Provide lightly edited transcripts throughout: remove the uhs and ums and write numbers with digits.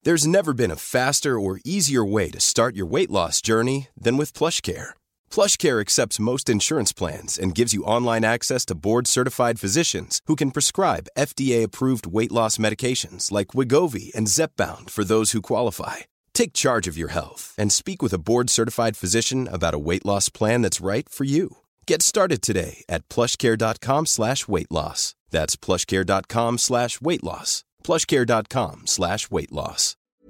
There's never been a faster or easier way to start your weight loss journey than with PlushCare. PlushCare accepts most insurance plans and gives you online access to board-certified physicians who can prescribe FDA-approved weight loss medications like Wegovy and Zepbound for those who qualify. Take charge of your health and speak with a board-certified physician about a weight loss plan that's right for you. Get started today at plushcare.com/weightloss. That's plushcare.com/weightloss. plushcare.com/weightloss.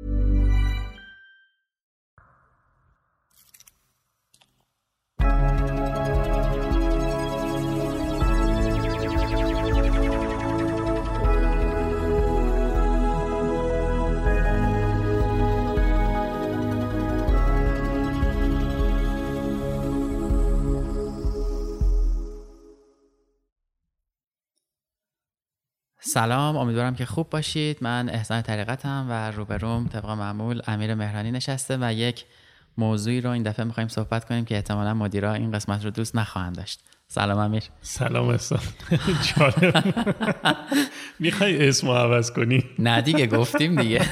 سلام، امیدوارم که خوب باشید. من احسان طریقتم و روبروم طبق معمول امیر مهرانی نشسته و یک موضوعی رو این دفعه می‌خوایم صحبت کنیم که احتمالاً مدیرا این قسمت رو دوست نخواهند داشت. سلام امیر. سلام احسان. جالب. میخوای اسمو عوض کنی؟ نه دیگه، گفتیم دیگه.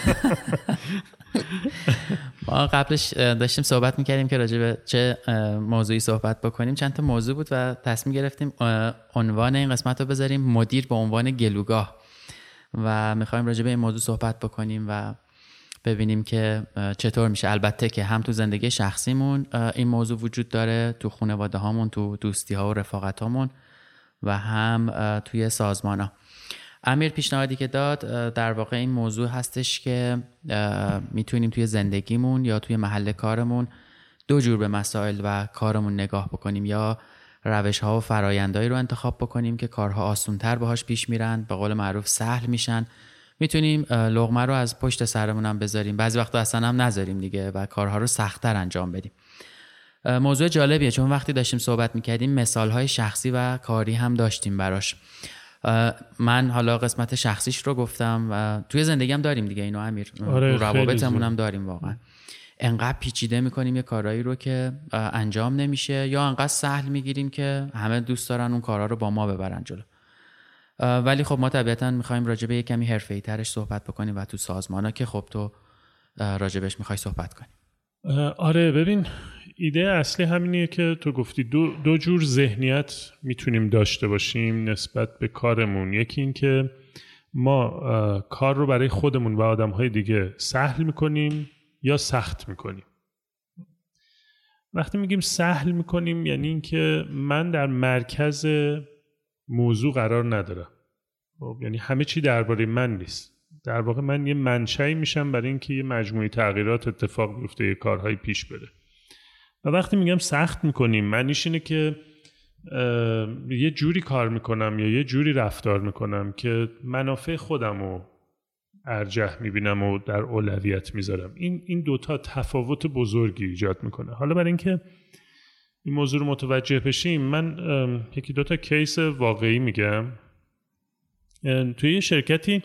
ما قبلش داشتیم صحبت میکردیم که راجع به چه موضوعی صحبت بکنیم. چند تا موضوع بود و تصمیم گرفتیم عنوان این قسمت رو بذاریم مدیر به عنوان گلوگاه و میخوایم راجع به این موضوع صحبت بکنیم و ببینیم که چطور میشه. البته که هم تو زندگی شخصیمون این موضوع وجود داره، تو خانواده هامون، تو دوستی ها و رفاقت هامون و هم توی سازمان ها. امیر پیشنهادی که داد در واقع این موضوع هستش که میتونیم توی زندگیمون یا توی محل کارمون دو جور به مسائل و کارمون نگاه بکنیم، یا روش‌ها و فرآیندهایی رو انتخاب بکنیم که کارها آسان‌تر باهاش پیش میرن، به قول معروف سهل میشن. میتونیم لقمه رو از پشت سرمون هم بذاریم، بعضی وقتا اصلا هم نذاریم دیگه و کارها رو سخت‌تر انجام بدیم. موضوع جالبیه چون وقتی داشتیم صحبت میکردیم مثال‌های شخصی و کاری هم داشتیم براش. من حالا قسمت شخصیش رو گفتم و توی زندگیم داریم دیگه اینو امیر. آره، تو روابطمون هم داریم. واقعا انقدر پیچیده میکنیم یه کارایی رو که انجام نمیشه، یا انقدر سهل میگیریم که همه دوست دارن اون کارا رو با ما ببرن جلو. ولی خب ما طبیعتاً میخوایم راجع به یه کمی حرفه‌ای ترش صحبت بکنیم و تو سازمانا که خب تو راجع بهش میخوای صحبت کنی. آره، ببین ایده اصلی همینیه که تو گفتی دو جور ذهنیت میتونیم داشته باشیم نسبت به کارمون. یکی این که ما کار رو برای خودمون و آدم‌های دیگه سهل میکنیم یا سخت میکنیم. وقتی میگیم سهل میکنیم یعنی این که من در مرکز موضوع قرار ندارم، یعنی همه چی درباره من نیست. در واقع من یه منشأی میشم برای اینکه یه مجموعه تغییرات اتفاق بیفته، یه کارهایی پیش بره. و وقتی میگم سخت میکنیم معنیش اینه که یه جوری کار میکنم یا یه جوری رفتار میکنم که منافع خودم رو ارجح میبینم و در اولویت میذارم. این دوتا تفاوت بزرگی ایجاد میکنه. حالا برای اینکه این موضوع رو متوجه بشیم من یکی دوتا کیس واقعی میگم. توی یه شرکتی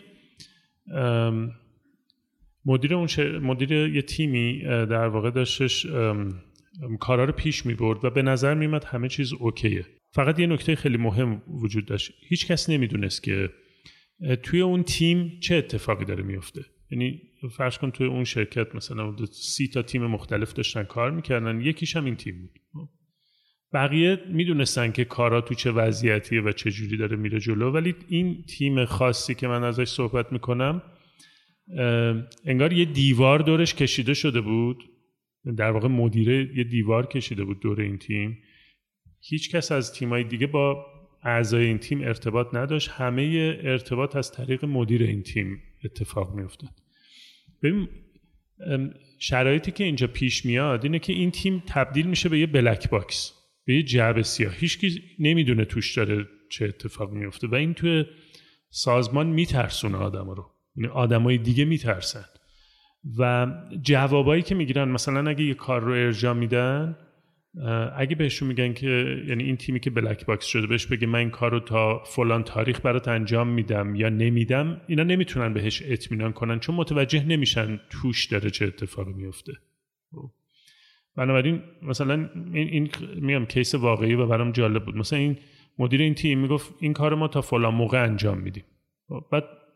مدیر یه تیمی در واقع داشتش کارا رو پیش میبرد و به نظر میمد همه چیز اوکیه. فقط یه نکته خیلی مهم وجود داشت. هیچ کس نمیدونست که توی اون تیم چه اتفاقی داره میفته. یعنی فرض کن توی اون شرکت مثلا 30 تا تیم مختلف داشتن کار میکردن، یکیش هم این تیم بود. بقیه میدونستن که کارا تو چه وضعیتیه و چه جوری داره میره جلو، ولی این تیم خاصی که من ازش صحبت میکنم انگار یه دیوار دورش کشیده شده بود. در واقع مدیره یه دیوار کشیده بود دور این تیم. هیچ کس از تیمای دیگه با اعضای این تیم ارتباط نداشت. همه ارتباط از طریق مدیر این تیم اتفاق میافتاد. ببین شرایطی که اینجا پیش میاد اینه که این تیم تبدیل میشه به یه بلک باکس، به یه جعبه سیاه. هیچکی نمیدونه توش داره چه اتفاق میفته و این توی سازمان میترسونه آدما رو. یعنی آدمای دیگه میترسن و جوابایی که میگیرن، مثلا اگه یه کار رو ارجاع میدن، اگه بهشون میگن که یعنی این تیمی که بلک باکس شده بهش بگه من این کار رو تا فلان تاریخ برات انجام میدم یا نمیدم، اینا نمیتونن بهش اطمینان کنن چون متوجه نمیشن توش داره چه اتفاقی میفته. بنابراین مثلا این میگم کیس واقعی و برام جالب بود. مثلا این مدیر این تیم میگفت این کار ما تا فلان موقع انجام میدیم. بعد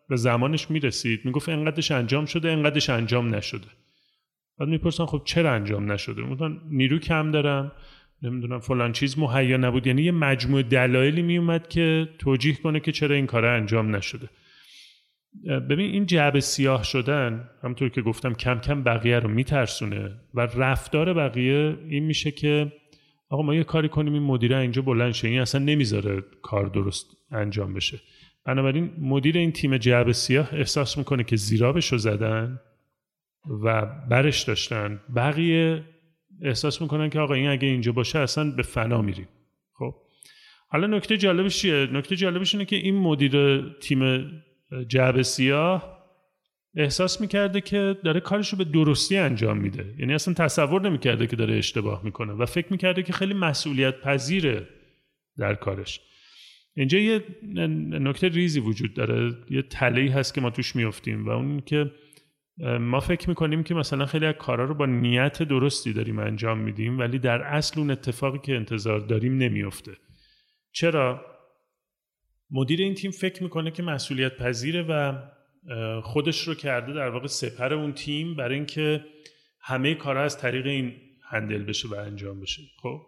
به زمانش میرسید میگفت اینقدرش انجام شده، اینقدرش انجام نشده. بعد میپرسن خب چرا انجام نشده؟ میگن نیرو کم دارم، نمیدونم فلان چیز مهیا نبود. یعنی یه مجموعه دلایلی میومد که توجیه کنه که چرا این کار انجام نشده. ببین این جعبه سیاه شدن همونطور که گفتم کم کم بقیه رو میترسونه و رفتار بقیه این میشه که آقا ما یه کاری کنیم این مدیره اینجا بلند شه، این اصلا نمیذاره کار درست انجام بشه. بنابراین مدیر این تیم جعبه سیاه احساس میکنه که زیرابشو زدن و برش داشتن، بقیه احساس میکنن که آقا این اگه اینجا باشه اصلا به فنا میریم. خب حالا نکته جالبش چیه؟ نکته جالبش اینه که این مدیر تیم جعبه سیاه احساس میکرده که داره کارشو به درستی انجام میده، یعنی اصلا تصور نمیکرده که داره اشتباه میکنه و فکر میکرده که خیلی مسئولیت پذیره در کارش. اینجا یه نکته ریزی وجود داره، یه تله‌ای هست که ما توش میافتیم و اون که ما فکر میکنیم که مثلا خیلی از کارا رو با نیت درستی داریم انجام میدیم ولی در اصل اون اتفاقی که انتظار داریم نمیفته. چرا؟ مدیر این تیم فکر میکنه که مسئولیت پذیره و خودش رو کرده در واقع سپر اون تیم برای اینکه همه کارا از طریق این هندل بشه و انجام بشه. خب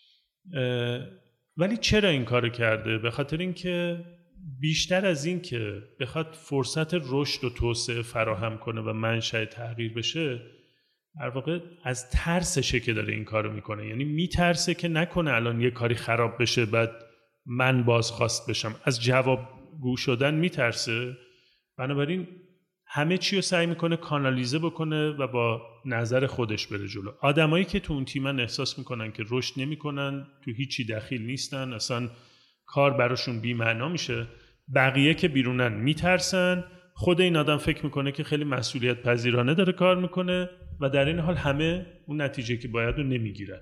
ولی چرا این کارو کرده؟ به خاطر اینکه بیشتر از این که بخواد فرصت رشد و توسعه فراهم کنه و منشأ تغییر بشه، در واقع از ترسشه که داره این کارو میکنه. یعنی میترسه که نکنه الان یه کاری خراب بشه بعد من بازخواست بشم، از جوابگو شدن میترسه. بنابراین همه چی رو سعی میکنه کانالیزه بکنه و با نظر خودش بره جلو. آدمایی که تو اون تیمن احساس میکنن که رشد نمیکنن، تو هیچی دخیل نیستن، اصلا کار براشون بی معنا میشه. بقیه که بیرونن میترسن. خود این آدم فکر میکنه که خیلی مسئولیت پذیرانه داره کار میکنه و در این حال همه اون نتیجه که باید رو نمیگیرن.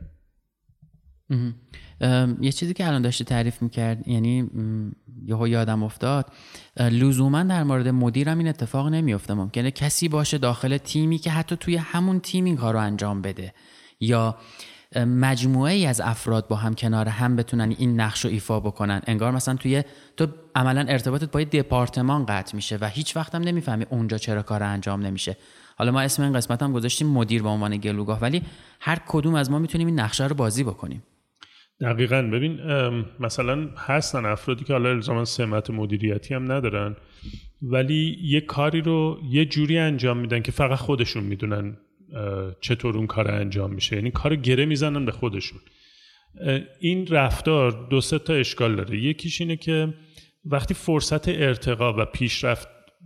یه چیزی که الان داشتی تعریف میکرد، یعنی یهو یادم افتاد، لزوما در مورد مدیرم این اتفاق نمیفته. ممکنه کسی باشه داخل تیمی که حتی توی همون تیم این کار رو انجام بده، یا مجموعه ای از افراد با هم کنار هم بتونن این نقش رو ایفا بکنن. انگار مثلا تو عملا ارتباطت با یه دپارتمان قطع میشه و هیچ وقت هم نمیفهمی اونجا چرا کار انجام نمیشه. حالا ما اسم این قسمت هم گذاشتیم مدیر به عنوان گلوگاه، ولی هر کدوم از ما میتونیم این نقشه رو بازی بکنیم. دقیقاً. ببین مثلا هستن افرادی که حالا الزاما سمت مدیریتی هم ندارن ولی یه کاری رو یه جوری انجام میدن که فقط خودشون میدونن چطور اون کار انجام میشه، یعنی کار گره میزنن به خودشون. این رفتار 2-3 تا اشکال داره. یکیش اینه که وقتی فرصت ارتقا و پیشرفت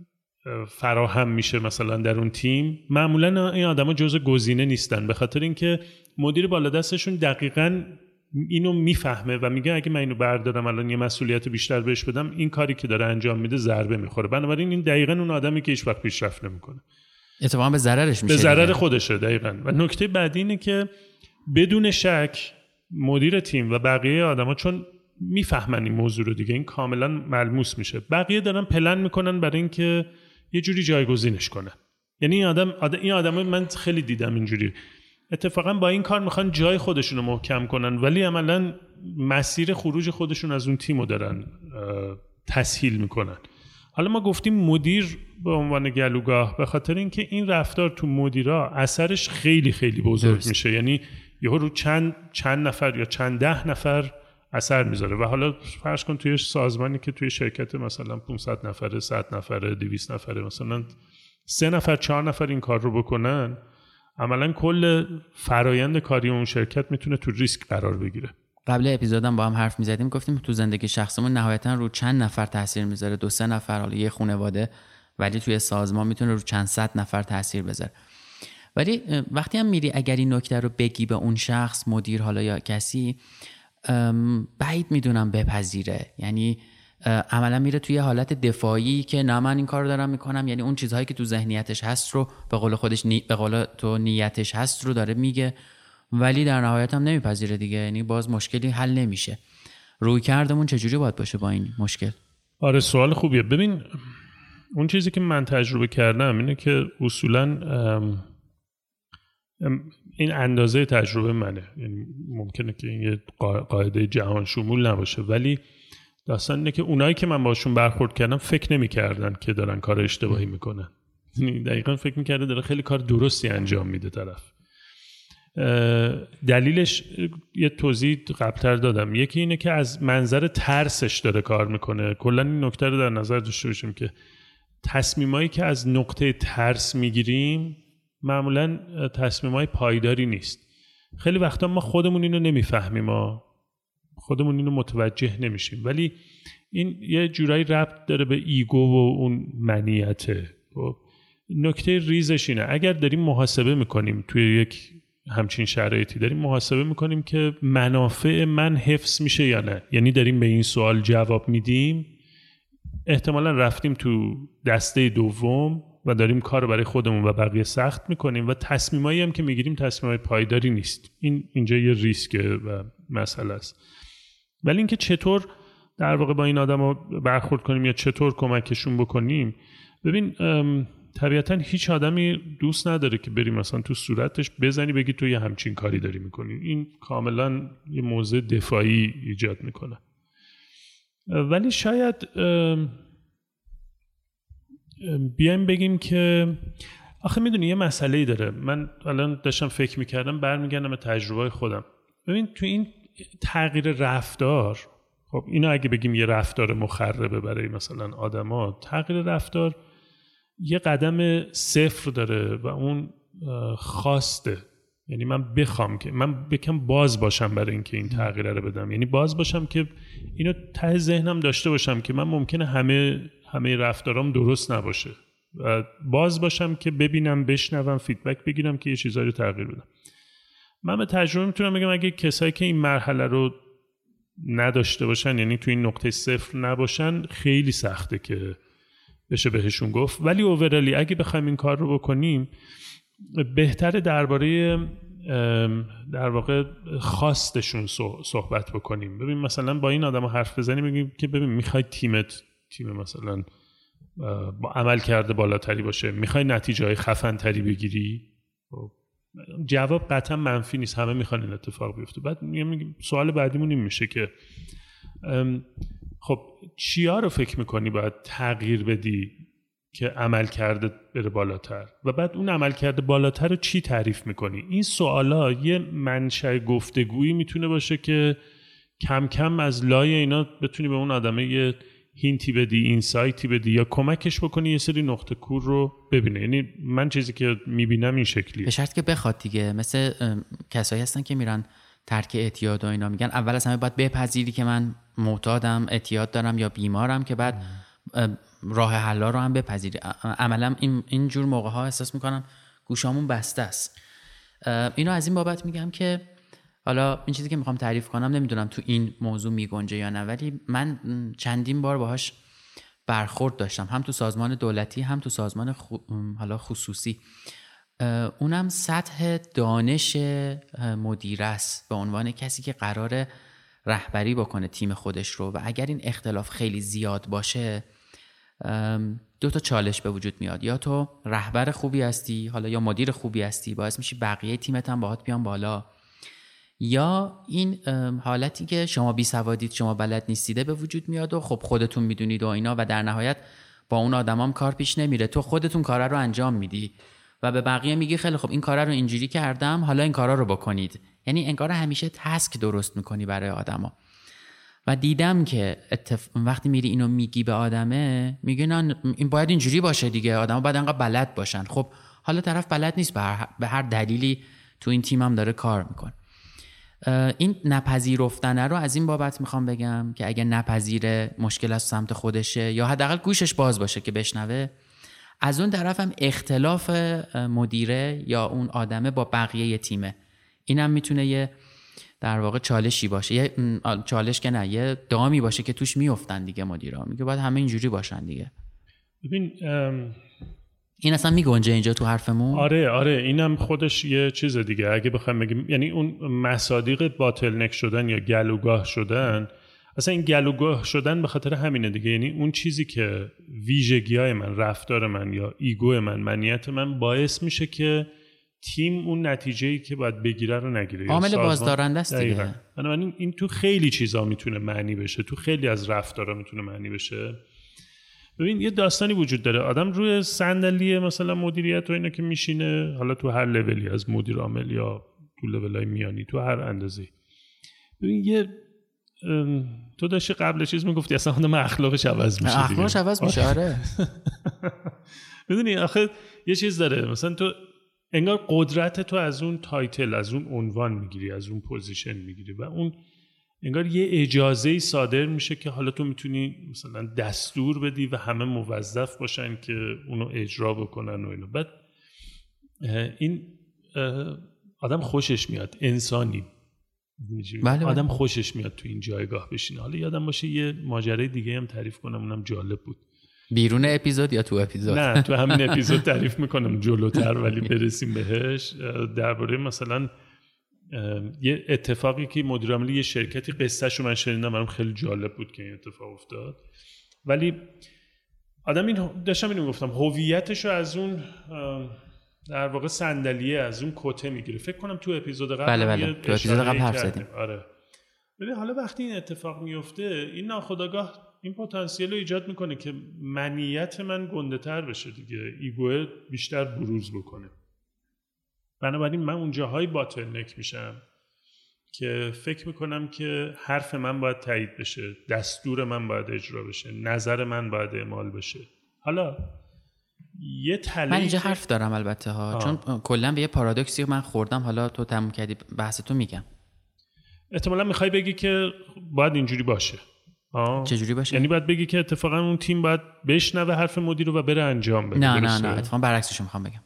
فراهم میشه مثلا در اون تیم، معمولا این آدما جزء گزینه نیستن، به خاطر اینکه مدیر بالا دستشون دقیقاً اینو میفهمه و میگه اگه من اینو بردارم الان یه مسئولیت بیشتر بهش بدم، این کاری که داره انجام میده ضربه میخوره. بنابراین این دقیقاً اون آدمی که هیچ وقت پیشرفت نمیکنه، اتفاقا به ضررش میشه، به ضرر خودشه. دقیقاً. و نکته بعدی اینه که بدون شک مدیر تیم و بقیه آدما چون میفهمن این موضوع رو دیگه، این کاملا ملموس میشه، بقیه دارن پلن میکنن برای اینکه یه جوری جایگزینش کنن. یعنی این آدم من خیلی دیدم اینجوری، اتفاقا با این کار میخوان جای خودشون رو محکم کنن ولی عملا مسیر خروج خودشون از اون تیمو دارن تسهیل میکنن. حالا ما گفتیم مدیر به عنوان گلوگاه به خاطر اینکه این رفتار تو مدیرا اثرش خیلی خیلی بزرگ میشه، یعنی یهو رو چند نفر یا چند ده نفر اثر میذاره. و حالا فرض کن توی سازمانی که توی شرکت مثلا 500 نفره، 100 نفره، 200 نفره، مثلا 3 نفر 4 نفر این کار رو بکنن، عملا کل فرایند کاری اون شرکت میتونه تو ریسک قرار بگیره. قبل اپیزودم با هم حرف میزدیم، گفتیم تو زندگی شخصمون نهایتا رو چند نفر تاثیر میذاره، 2-3 نفر، حالا یه خانواده، ولی توی سازمان میتونه رو چند صد نفر تاثیر بذاره. ولی وقتی هم میری اگر این نکته رو بگی به اون شخص، مدیر حالا یا کسی، بعید میدونم بپذیره. یعنی عملا میره توی حالت دفاعی که نه من این کار رو دارم میکنم، یعنی اون چیزهایی که تو ذهنیتش هست رو به قول خودش به قول تو نیتش هست رو داره میگه، ولی در نهایت هم نمیپذیره دیگه. یعنی باز مشکلی حل نمیشه. روی کردمون چجوری باید باشه با این مشکل؟ آره سوال خوبیه. ببین اون چیزی که من تجربه کردم اینه که اصولاً این اندازه تجربه منه، یعنی ممکنه که این یه قاعده جهان شمول نباشه، ولی داستان اینه که اونایی که من باشون برخورد کردم فکر نمی‌کردن که دارن کار اشتباهی میکنن. دقیقاً فکر می‌کرده داره خیلی کار درستی انجام میده طرف. دلیلش یه توضیح قبل‌تر دادم. یکی اینه که از منظر ترسش داره کار میکنه. کلاً این نکته رو در نظر داشته باشیم که تصمیمایی که از نقطه ترس میگیریم معمولاً تصمیمای پایداری نیست. خیلی وقتا ما خودمون اینو نمیفهمیم، خودمون اینو متوجه نمیشیم، ولی این یه جورایی ربط داره به ایگو و اون منیته. نکته ریزش اینه اگر داریم محاسبه میکنیم توی یک همچین شرایطی، داریم محاسبه میکنیم که منافع من حفظ میشه یا نه، یعنی داریم به این سوال جواب میدیم، احتمالا رفتیم تو دسته دوم و داریم کار رو برای خودمون و بقیه سخت میکنیم و تصمیمایی هم که میگیریم تصمیمای پایداری نیست. اینجا یه ریسکه و مسئله است. ولی اینکه چطور در واقع با این آدما برخورد کنیم یا چطور کمکشون بکنیم، ببین طبیعتا هیچ آدمی دوست نداره که بری مثلا تو صورتش بزنی بگی تو یه همچین کاری داری میکنی. این کاملا یه موضوع دفاعی ایجاد میکنه. ولی شاید بیایم بگیم که آخه میدونی یه مسئله‌ای داره. من الان داشتم فکر میکردم، برمیگردم به تجربه خودم. ببین تو این تغییر رفتار، خب اینو اگه بگیم یه رفتار مخربه برای مثلا آدما، تغییر رفتار یه قدم صفر داره و اون خواسته. یعنی من بخوام که من بکم باز باشم برای اینکه این تغییر رو بدم، یعنی باز باشم که اینو ته ذهنم داشته باشم که من ممکنه همه رفتارام درست نباشه و باز باشم که ببینم، بشنوم، فیدبک بگیرم که یه چیزایی رو تغییر بدم. من به تجربه میتونم بگم اگه کسایی که این مرحله رو نداشته باشن، یعنی تو این نقطه صفر نباشن، خیلی سخته که بشه بهشون گفت. ولی اوورالی اگه بخوایم این کار رو بکنیم، بهتره درباره در واقع خواستشون صحبت بکنیم. ببین مثلا با این آدم حرف بزنیم، بگیم که ببین میخوای تیم مثلا با عمل کرده بالاتری باشه، میخوای نتیجه های خفن تری بگیری، جواب قطعا منفی نیست، همه میخوان این اتفاق بیفته. بعد میگیم سوال بعدیمون این میشه که خب چیا رو فکر میکنی باید تغییر بدی که عمل کرده بره بالاتر، و بعد اون عمل کرده بالاتر رو چی تعریف میکنی؟ این سوالا یه منشأ گفتگویی میتونه باشه که کم کم از لای اینا بتونی به اون آدمه یه هینتی بدی، اینسایتی بدی یا کمکش بکنی یه سری نقطه کور رو ببینه. یعنی من چیزی که میبینم این شکلیه. به شرط که بخواد دیگه. مثل کسایی هستن که میرن ترک اعتیاد و اینا، میگن اول از همه باید بپذیری که من معتادم، اعتیاد دارم یا بیمارم، که بعد راه حلا رو هم بپذیری. عملا این جور موقع ها احساس میکنم گوشامون بسته است. اینو از این بابت میگم که حالا این چیزی که میخوام تعریف کنم نمیدونم تو این موضوع میگنجه یا نه، ولی من چندین بار باهاش برخورد داشتم، هم تو سازمان دولتی هم تو سازمان حالا خصوصی. اونم سطح دانش مدیر است به عنوان کسی که قراره رهبری بکنه تیم خودش رو، و اگر این اختلاف خیلی زیاد باشه دو تا چالش به وجود میاد. یا تو رهبر خوبی هستی حالا یا مدیر خوبی هستی، باعث میشی بقیه تیمت هم باهات بیان بالا، یا این حالتی که شما بی سوادید، شما بلد نیستیده به وجود میاد و خب خودتون میدونید و اینا، و در نهایت با اون آدمام کار پیش نمیره، تو خودتون کارا رو انجام میدی و به بقیه میگی خیلی خب این کارا رو اینجوری کردم حالا این کارا رو بکنید. یعنی انگار همیشه تاسک درست میکنی برای آدما. و دیدم که وقتی میری اینو میگی به آدمه، میگه نه این باید اینجوری باشه دیگه، آدما باید انقدر بلد باشن. خب حالا طرف بلد نیست، به هر دلیلی تو این تیمم داره کار میکنه. این نپذیرفتنه رو از این بابت میخوام بگم که اگه نپذیره مشکل از سمت خودشه، یا حداقل گوشش باز باشه که بشنوه. از اون طرف هم اختلاف مدیره یا اون آدمه با بقیه تیمه، اینم میتونه یه در واقع چالشی باشه، یه چالش که نه، یه دامی باشه که توش میافتن دیگه مدیرا، میگه باید همه اینجوری باشن دیگه. ببین این اصلا میگنجه اینجا تو حرفمون؟ آره اینم خودش یه چیز دیگه. اگه بخوایم بگیم یعنی اون مصادیق باطلنک شدن یا گلوگاه شدن، اصلا این گلوگاه شدن به خاطر همینه دیگه. یعنی اون چیزی که ویژگی‌های من، رفتار من یا ایگو من، منیت من باعث میشه که تیم اون نتیجه‌ای که باید بگیره رو نگیره. عامل بازدارنده است دیگه. بنابراین این تو خیلی چیزا میتونه معنی بشه، تو خیلی از رفتارا میتونه معنی بشه. ببین یه داستانی وجود داره، آدم روی صندلی مثلا مدیریت و اینا که میشینه، حالا تو هر لولی از مدیر عامل یا تو لولای میانی، تو هر اندازه‌ای، ببین یه تو داشتی قبل چیز میگفتی اصلا آدم اخلاقش عوض میشه. اخلاقش عوض میشه. آره. میدونی آخه یه چیز داره، مثلا تو انگار قدرت تو از اون تایتل، از اون عنوان میگیری، از اون پوزیشن میگیری و اون انگار یه اجازه‌ای صادر میشه که حالا تو میتونی مثلا دستور بدی و همه موظف باشن که اونو اجرا بکنن و اینو. بعد این آدم خوشش میاد، انسانی بله. آدم خوشش میاد تو این جایگاه بشینه. حالا یادم باشه یه ماجرای دیگه هم تعریف کنم، اونم جالب بود. بیرون اپیزود یا تو اپیزود؟ نه تو همین اپیزود تعریف میکنم جلوتر، ولی برسیم بهش. درباره مثلا یه اتفاقی که مدیر عامل یه شرکتی، قصه‌شو من شنیدم، برام خیلی جالب بود که این اتفاق افتاد. ولی آدم این داشتم اینو گفتم، هویتشو از اون در واقع صندلیه، از اون کته میگیره. فکر کنم تو اپیزود قبل بله تو اپیزود قبل حرف زدیم. آره. ببین حالا وقتی این اتفاق میفته، این ناخودآگاه این پتانسیل رو ایجاد میکنه که منیت من گنده‌تر بشه دیگه، ایگو بیشتر بروز بکنه. بنابراین من اون جاهای باتلنک میشم که فکر میکنم که حرف من باید تایید بشه، دستور من باید اجرا بشه، نظر من باید اعمال بشه. حالا یه تله من اینجا حرف دارم البته ها، چون کلا به یه پارادوکسی من خوردم، حالا تو تموم کردی بحث تو میگم. احتمالاً میخوای بگی که باید اینجوری باشه. چجوری باشه؟ یعنی باید بگی که اتفاقا اون تیم باید بشنوه حرف مدیر رو و بره انجام بده. نه اتفاقا برعکسش میخوام بگم.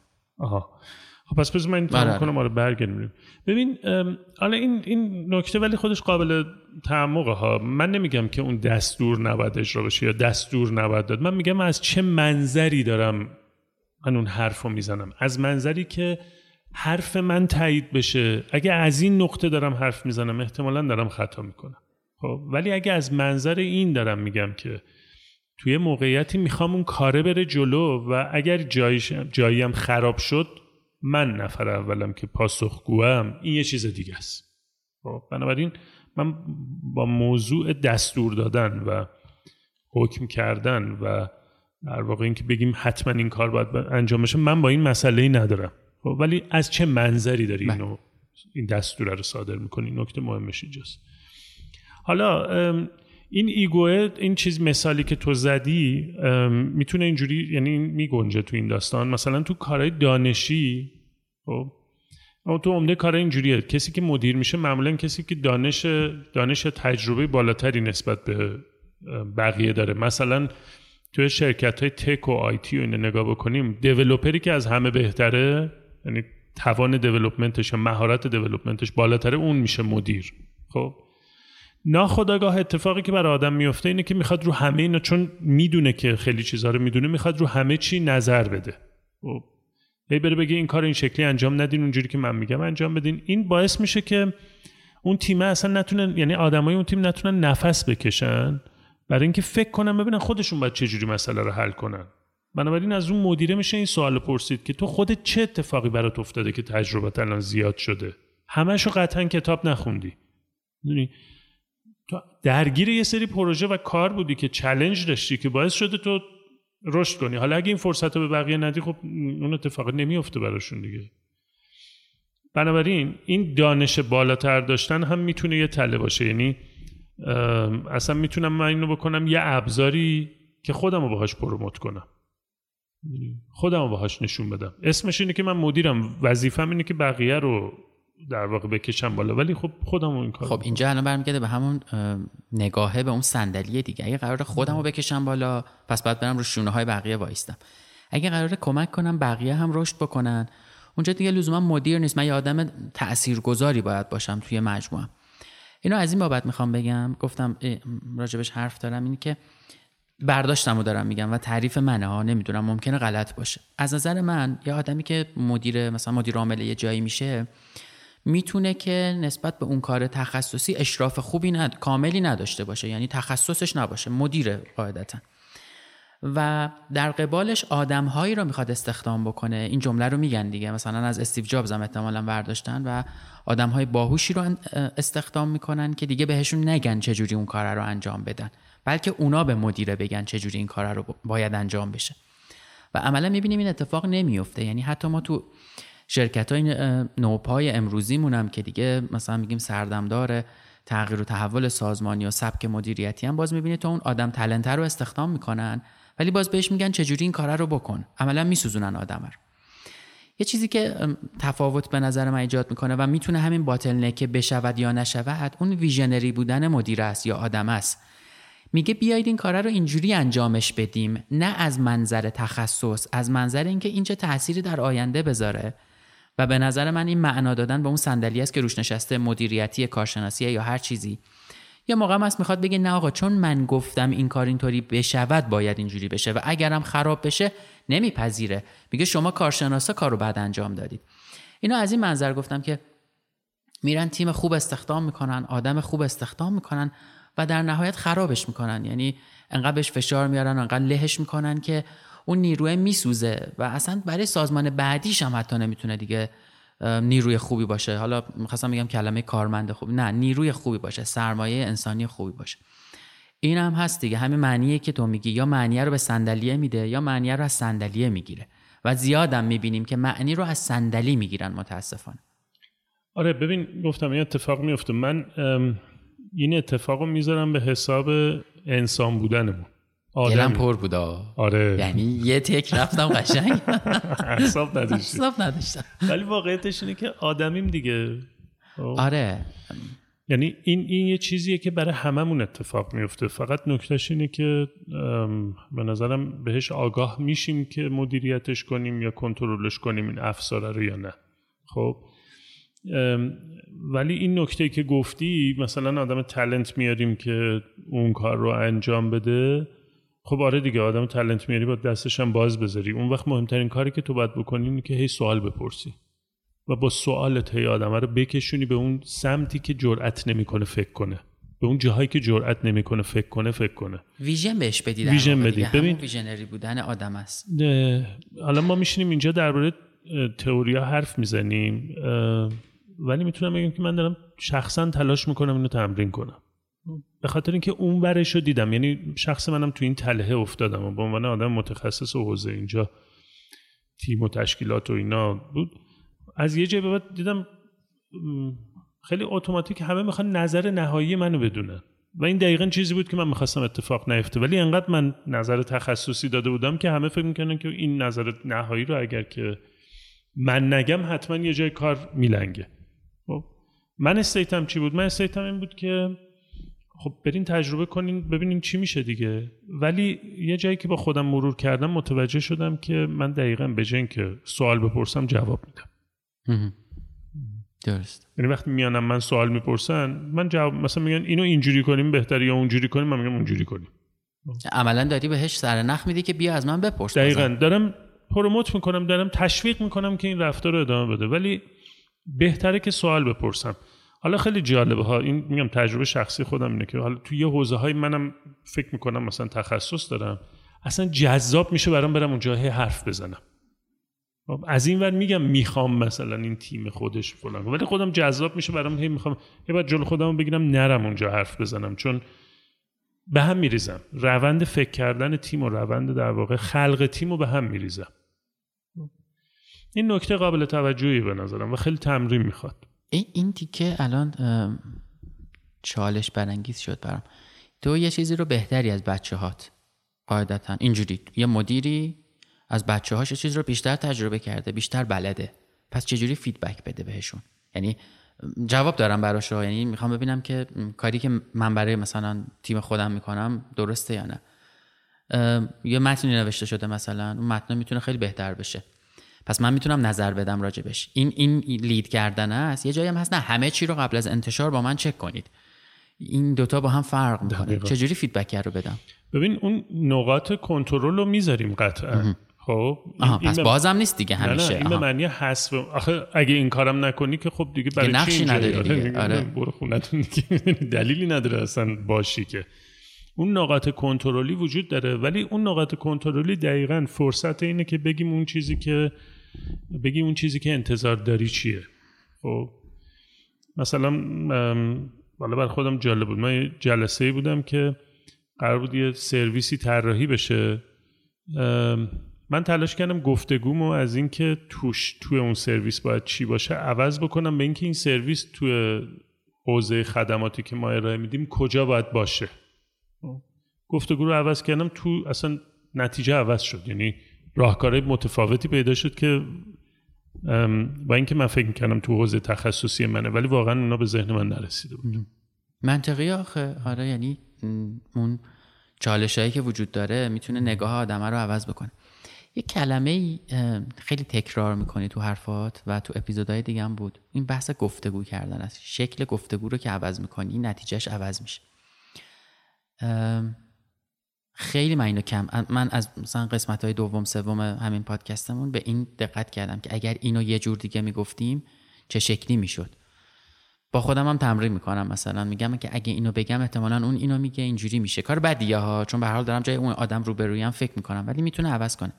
خب پس بذار من تمام کنم، آره برگردیم. ببین حالا این نکته ولی خودش قابل تعمقه ها. من نمیگم که اون دستور نباید اجرا بشه یا دستور نباید داد. من میگم از چه منظری دارم من اون حرفو میزنم. از منظری که حرف من تایید بشه. اگه از این نقطه دارم حرف میزنم احتمالاً دارم خطا میکنم. خب ولی اگه از منظر این دارم میگم که توی موقعیتی میخوام اون کاره بره جلو و اگر جاییم خراب شد من نفر اولم که پاسخگوام، این یه چیز دیگه است. خب بنابراین من با موضوع دستور دادن و حکم کردن و در واقع این که بگیم حتما این کار باید انجام بشه، من با این مسئله‌ای ندارم. خب ولی از چه منظری داری این دستور رو صادر میکنی؟ نکته مهمش اینجاست. حالا این ایگوه، این چیز مثالی که تو زدی میتونه اینجوری، یعنی میگنجه تو این داستان. مثلا تو کارهای دانشی، خب تو عمده کارهای اینجوریه، کسی که مدیر میشه معمولا کسی که دانش تجربه بالاتری نسبت به بقیه داره. مثلا توی شرکت‌های تک و آیتی و اینو نگاه بکنیم، دیولپری که از همه بهتره، یعنی توان دیولپمنتش یا مهارت دیولپمنتش بالاتره، اون میشه مدیر. خب ناخودآگاه اتفاقی که برای آدم میفته اینه که میخواد رو همه اینا، چون میدونه که خیلی چیزا رو میدونه، میخواد رو همه چی نظر بده. خب بره بگه این کار این شکلی انجام ندین، اونجوری که من میگم انجام بدین. این باعث میشه که اون تیم اصلا نتونن، یعنی آدمای اون تیم نتونن نفس بکشن برای اینکه فکر کنن ببینن خودشون باید چه جوری مسئله رو حل کنن. بنابراین از اون مدیره میشه این سوال پرسید که تو خودت چه اتفاقی برات افتاده که تجربت الان زیاد شده؟ همه‌شو قطعا کتاب نخوندی. میدونی تو درگیر یه سری پروژه و کار بودی که چالش داشتی که باعث شده تو رشد کنی. حالا اگه این فرصت رو به بقیه ندی، خب اون اتفاق نمیفته براشون دیگه. بنابراین این دانش بالاتر داشتن هم میتونه یه تله باشه. یعنی اصلا میتونم من اینو بکنم یه ابزاری که خودم رو باهاش پروموت کنم، خودم رو باهاش نشون بدم. اسمش اینه که من مدیرم، وظیفم اینه که بقیه رو در واقع بکشم بالا، ولی خب خودم این کار. خب اینجا الان برمیگرده به همون نگاهه به اون صندلیه دیگه. اگه قراره خودم رو بکشم بالا، پس باید برم رو شونه های بقیه وایستم. اگه قراره کمک کنم بقیه هم رشد بکنن، اونجا دیگه لزوما مدیر نیست، من یه آدم تاثیرگذاری باید باشم توی مجموعه. اینو از این بابت میخوام بگم، گفتم راجبش حرف دارم، اینی که برداشتمو دارم میگم و تعریف منه ها، نمیدونم ممکنه غلط باشه. از نظر من یه آدمی که مثلا مدیر عامل یه جایی میشه، میتونه که نسبت به اون کار تخصصی اشراف خوبی کاملی نداشته باشه، یعنی تخصصش نباشه، مدیره قاعدتا. و در قبالش آدم‌هایی رو میخواد استخدام بکنه. این جمله رو میگن دیگه، مثلا از استیو جابز هم احتمالاً برداشتن و آدم‌های باهوشی رو استخدام میکنن که دیگه بهشون نگن چجوری اون کار رو انجام بدن، بلکه اونا به مدیره بگن چجوری این کار رو باید انجام بشه. و عملا میبینیم این اتفاق نمیفته. یعنی حتی ما تو شرکت‌های نوپای امروزیمون هم که دیگه مثلا میگیم سردمدار تغییر و تحول سازمانی و سبک مدیریتی هم، باز میبینید تو اون آدم تالنت رو استخدام میکنن ولی باز بهش میگن چجوری این کارا رو بکن، عملا میسوزونن آدم رو. یه چیزی که تفاوت به نظر من ایجاد میکنه و میتونه همین باتل نک بشود یا نشود، اون ویژنری بودن مدیر است یا آدم است. میگه بیایید این کارا رو اینجوری انجامش بدیم، نه از منظر تخصص، از منظر اینکه این چه تأثیری در آینده بذاره. و به نظر من این معنا دادن به اون صندلی است که روش نشسته، مدیریتی، کارشناسی یا هر چیزی. یا موقع هست میخواد بگه نه آقا، چون من گفتم این کار اینطوری بشود باید اینجوری بشه و اگرم خراب بشه نمیپذیره. میگه شما کارشناسا کارو بعد انجام دادید. اینو از این منظر گفتم که میرن تیم خوب استخدام میکنن، آدم خوب استخدام میکنن و در نهایت خرابش میکنن. یعنی انقدر بهش فشار میارن، انقدر لهش میکنن که اون نیروی میسوزه و اصلا برای سازمان بعدیش هم حتی نمیتونه دیگه نیروی خوبی باشه. حالا میخواستم بگم کلمه کارمند خوب، نه، نیروی خوبی باشه، سرمایه انسانی خوبی باشه. این هم هست دیگه، همین معنیه که تو میگی، یا معنیه رو به صندلیه میده یا معنیه رو از صندلیه میگیره و زیادم میبینیم که معنی رو از صندلی میگیرن متاسفانه. آره ببین، گفتم این اتفاق میفته. من این اتفاقو میذارم به حساب انسان بودنمون. دلم پر بودا. آره، یعنی یه تک رفتم قشنگ حساب نداشتم. ولی واقعیتش اینه که آدمیم دیگه. آره، یعنی این یه چیزیه که برای هممون اتفاق میفته. فقط نکتهش اینه که به نظرم بهش آگاه میشیم که مدیریتش کنیم یا کنترلش کنیم این افساره رو یا نه. خب ولی این نکته که گفتی، مثلا آدم تالنت میاریم که اون کار رو انجام بده، خب آره دیگه، آدم تالنت میاری با دستش هم باز بذاری. اون وقت مهمترین کاری که تو باید بکنی اینه که هی سوال بپرسی و با سوالت هی آدم رو بکشونی به اون سمتی که جرئت نمیکنه فکر کنه، به اون جاهایی که جرئت نمیکنه فکر کنه. ویژن بهش بدی. ویژن بدی. ببین، ویژنری بودن آدم است. حالا ما میشینیم اینجا درباره تئوریا حرف میزنیم، ولی میتونم بگم که من دارم شخصا تلاش میکنم اینو تمرین کنم، به خاطر اینکه اون ورش رو دیدم. یعنی شخص منم تو این تله افتادم و به عنوان آدم متخصص و حوزه اینجا تیم و تشکیلات و اینا بود، از یه جایی به بعد دیدم خیلی اتوماتیک همه میخوان نظر نهایی منو بدونن و این دقیقاً چیزی بود که من میخواستم اتفاق نیفته. ولی انقدر من نظر تخصصی داده بودم که همه فکر میکنن که این نظر نهایی رو اگر که من نگم حتما یه جای کار میلنگه. خب من استیتم چی بود؟ من استیتم این بود که خب برین تجربه کنین ببینین چی میشه دیگه. ولی یه جایی که با خودم مرور کردم متوجه شدم که من دقیقاً به جای اینکه سوال بپرسم جواب میدم. درست. یعنی وقتی میانم من سوال میپرسن، من جواب، مثلا میگن اینو اینجوری کنیم بهتره یا اونجوری کنیم، من میگم اونجوری کنیم. عملاً داری بهش سرنخ میدی که بیا از من بپرس. دقیقاً دارم پروموت میکنم، دارم تشویق میکنم که این رفتار رو ادامه بده، ولی بهتره که سوال بپرسم. حالا خیلی جالبه ها، این میگم تجربه شخصی خودم اینه که حالا توی یه حوزه‌های منم فکر میکنم مثلا تخصص دارم، اصلا جذاب میشه برام برم اونجا حرف بزنم. از این ور میگم میخوام مثلا این تیم خودش فلان، ولی خودم جذاب میشه برام، میخوام یه بار جلو خودمو بگیرم نرم اونجا حرف بزنم، چون به هم میریزم. روند فکر کردن تیم و روند در واقع خلق تیم رو به هم میریزم. این نکته قابل توجهی به نظرم و خیلی تمرین میخواد. این تیکه الان چالش برانگیز شد برام. تو یه چیزی رو بهتری از بچه‌هات قاعدتاً اینجوری، یه مدیری از بچه‌هاش چیز رو بیشتر تجربه کرده، بیشتر بلده، پس چجوری فیدبک بده بهشون؟ یعنی جواب دارم براش، یعنی میخوام ببینم که کاری که من برای مثلا تیم خودم میکنم درسته یا نه. یه متنی نوشته شده مثلا، اون متن میتونه خیلی بهتر بشه، پس من میتونم نظر بدم راجبش. این لید کردن است. یه جایی هم هست نه همه چی رو قبل از انتشار با من چک کنید. این دوتا با هم فرق میکنه. چجوری فیدبک رو بدم؟ ببین اون نقاط کنترل رو میذاریم قطعا. خب پس بازم نیست دیگه همیشه. نه این به معنی حذف. آخه اگه این کارم نکنی که خب دیگه برای نقشی چی نداری دیگه. آره برو خونتون دیگه. دلیلی نداره اصلا باشی که. اون نقاط کنترلی وجود داره، ولی اون نقاط کنترلی دقیقاً فرصت اینه که بگیم اون چیزی که انتظار داری چیه. خب مثلا والا بر خودم جالب بود، من یه جلسه‌ای بودم که قرار بود یه سرویسی طراحی بشه. من تلاش کردم گفتگومو از این که توی اون سرویس باید چی باشه عوض بکنم به اینکه این سرویس توی حوزه خدماتی که ما ارائه میدیم کجا باید باشه. گفتگو رو عوض کردم، تو اصلا نتیجه عوض شد، یعنی راهکارهای متفاوتی پیدا شد که با اینکه من فکر می‌کردم تو حوزه تخصصی منه ولی واقعا اونا به ذهن من نرسیده بود. منطقی آخه آره، یعنی اون چالشایی که وجود داره میتونه نگاه آدمه رو عوض بکنه. یه کلمه خیلی تکرار میکنی تو حرفات و تو اپیزودهای دیگه هم بود، این بحث گفتگو کردن است. شکل گفتگو رو که عوض میکنی نتیجهش عوض میشه. خیلی من از مثلا قسمت‌های دوم سوم همین پادکستمون به این دقت کردم که اگر اینو یه جور دیگه میگفتیم چه شکلی میشد. با خودم هم تمرین میکنم، مثلا میگم که اگه اینو بگم احتمالاً اون اینو میگه اینجوری میشه. کار بدیه ها، چون به هر حال دارم جای اون آدم روبرویم فکر میکنم، ولی میتونه عوض کنه.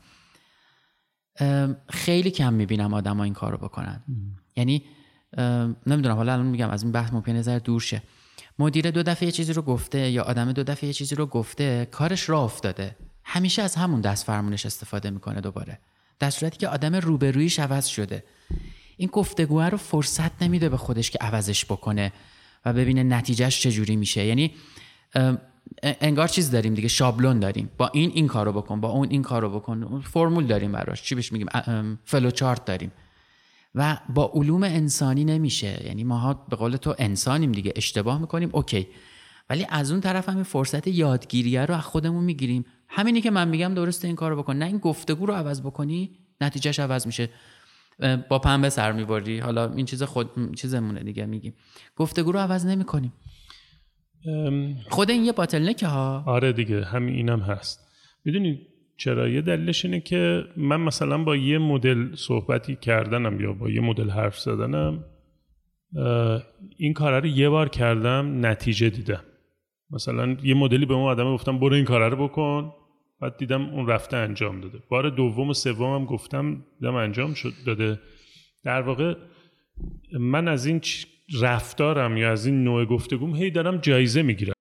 خیلی کم میبینم آدما این کارو بکنن. یعنی نمیدونم، حالا الان میگم از این بحث ممکنه نظر دور شه. مدیر 2 دفعه یه چیزی رو گفته یا آدم 2 دفعه یه چیزی رو گفته، کارش راه افتاده، همیشه از همون دست فرمونش استفاده میکنه دوباره، در صورتی که آدم روبرویش عوض شده. این گفتگوه رو فرصت نمیده به خودش که عوضش بکنه و ببینه نتیجهش چجوری میشه. یعنی انگار چیز داریم دیگه، شابلون داریم، با این کارو بکن، با اون این کارو بکن، فرمول داریم براش، چی بهش میگیم، فلو چارت داریم. و با علوم انسانی نمیشه. یعنی ماها به قول تو انسانیم دیگه، اشتباه میکنیم اوکی، ولی از اون طرف هم فرصت یادگیریه رو از خودمون میگیریم. همینی که من میگم درسته، این کارو بکن، نه این گفتگو رو عوض بکنی نتیجهش عوض میشه. با پنبه سر میبری، حالا این چیزمونه دیگه، میگیم گفتگو رو عوض نمیکنیم. خود این یه باتلنکه ها. آره دیگه، همین اینم هست. میدونی چرا؟ یه دلیلش اینه که من مثلا با یه مدل صحبتی کردنم یا با یه مدل حرف زدنم، این کار رو یه بار کردم نتیجه دیدم. مثلا یه مدلی به اون آدم گفتم برو این کار رو بکن، بعد دیدم اون رفته انجام داده. بار دوم و سومم گفتم دیدم انجام شد داده. در واقع من از این رفتارم یا از این نوع گفتگوم هی دارم جایزه میگیرم.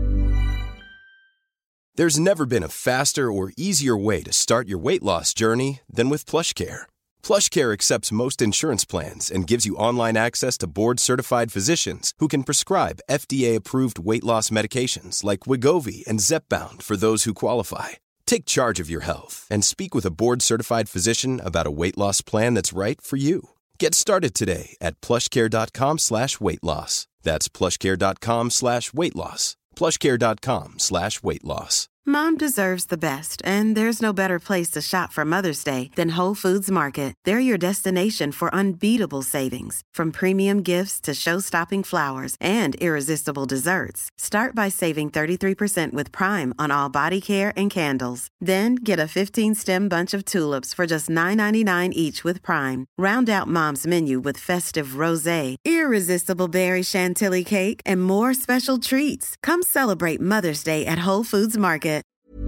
There's never been a faster or easier way to start your weight loss journey than with PlushCare. PlushCare accepts most insurance plans and gives you online access to board-certified physicians who can prescribe FDA-approved weight loss medications like Wegovy and Zepbound for those who qualify. Take charge of your health and speak with a board-certified physician about a weight loss plan that's right for you. Get started today at plushcare.com/weightloss. That's plushcare.com/weightloss. plushcare.com/weightloss. Mom deserves the best, and there's no better place to shop for Mother's Day than Whole Foods Market. They're your destination for unbeatable savings, from premium gifts to show-stopping flowers and irresistible desserts. Start by saving 33% with Prime on all body care and candles. Then get a 15-stem bunch of tulips for just $9.99 each with Prime. Round out Mom's menu with festive rosé, irresistible berry chantilly cake, and more special treats. Come celebrate Mother's Day at Whole Foods Market.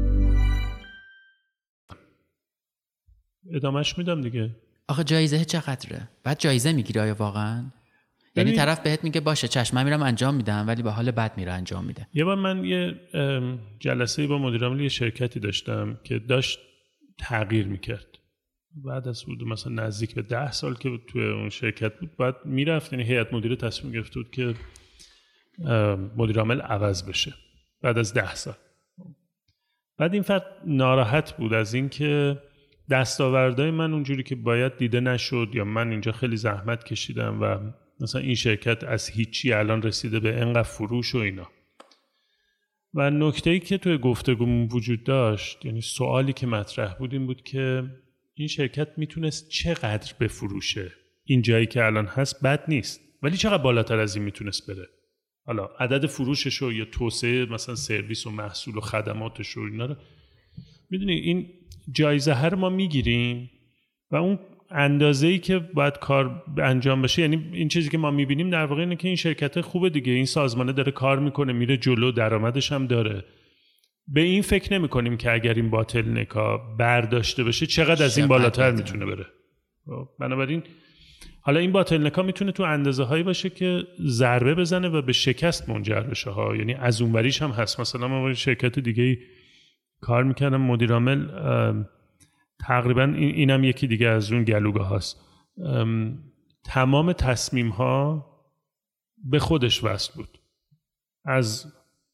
ادامهش میدم دیگه. آخه جایزه چقدره؟ بعد جایزه میگیری آیا واقعا؟ یعنی طرف بهت میگه باشه چشم من میرم انجام میدم، ولی با حال بد میره انجام میده. یه بار من یه جلسه با مدیر عامل یه شرکتی داشتم که داشت تغییر میکرد. بعد از حدود مثلا نزدیک به 10 سال که توی اون شرکت بود، بعد میرفت، یعنی هیئت مدیره تصمیم گرفته بود که مدیر عامل عوض بشه بعد از 10 سال. بعد این فرد ناراحت بود از این که دستاوردهای من اونجوری که باید دیده نشد، یا من اینجا خیلی زحمت کشیدم و مثلا این شرکت از هیچی الان رسیده به اینقدر فروش و اینا. و نکته‌ای که توی گفتگومون وجود داشت، یعنی سوالی که مطرح بود این بود که این شرکت میتونست چقدر بفروشه؟ این جایی که الان هست بد نیست، ولی چقدر بالاتر از این میتونست بره؟ حالا عدد فروشش رو یا توسعه مثلا سرویس و محصول و خدماتش و اینا رو میدونی، این جایزه هر ما میگیریم و اون اندازه‌ای که باید کار انجام بشه، یعنی این چیزی که ما میبینیم در واقع اینه که این شرکت خوبه دیگه، این سازمانه داره کار میکنه میره جلو، درآمدش هم داره، به این فکر نمی کنیم که اگر این باتلنکا برداشته بشه چقدر از این بالاتر میتونه بره. بنابراین حالا این باتلنکا میتونه تو اندازه هایی باشه که ضربه بزنه و به شکست منجر بشه ها. یعنی از اونوریش هم هست. مثلا من با شرکت دیگه کار میکردم، مدیر عامل تقریبا اینم یکی دیگه از اون گلوگاه هاست، تمام تصمیم ها به خودش وصل بود. از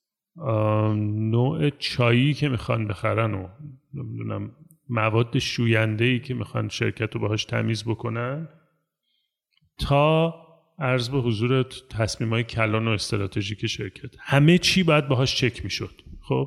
نوع چایی که میخوان بخرن و نمیدونم مواد شوینده‌ای که میخوان شرکت رو باهاش تمیز بکنن تا عرض به حضور تصمیم‌های کلان و استراتژیک شرکت، همه چی باید باهاش چک میشد. خب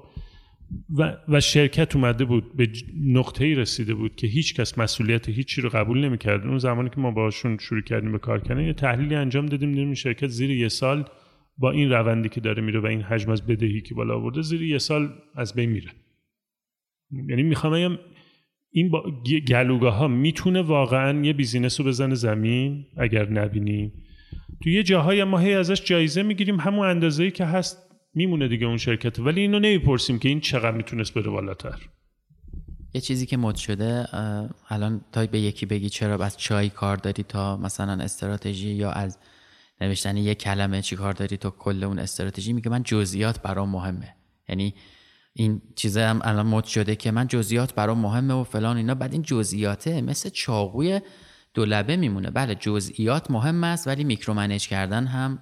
و شرکت اومده بود به نقطه‌ای رسیده بود که هیچ کس مسئولیت هیچی رو قبول نمی‌کرد. اون زمانی که ما باهاشون شروع کردیم به کار کردن، یه تحلیلی انجام دادیم، دیدیم شرکت زیر یه سال با این روندی که داره میره و این حجم از بدهی که بالا آورده زیر یه سال از بین میره. یعنی میخوام بگم این گلوگاه‌ها میتونه واقعا یه بیزینس رو بزنه زمین اگر نبینیم. تو یه جاهای ما هی ازش جایزه میگیریم، همون اندازه‌ای که هست میمونه دیگه اون شرکت، ولی اینو نمیپرسیم که این چقدر میتونست بره بالاتر. یه چیزی که مد شده الان تا به یکی بگی چرا از چای کار داری تا مثلا استراتژی، یا از نوشتن یک کلمه چی کار داری تو کل اون استراتژی، میگه من جزئیات برام مهمه. یعنی این چیزا هم الان مد شده که من جزئیات برام مهمه و فلان اینا. بعد این جزئیاته مثل چاقوی دولبه میمونه. بله جزئیات مهم است ولی میکرو منیج کردن هم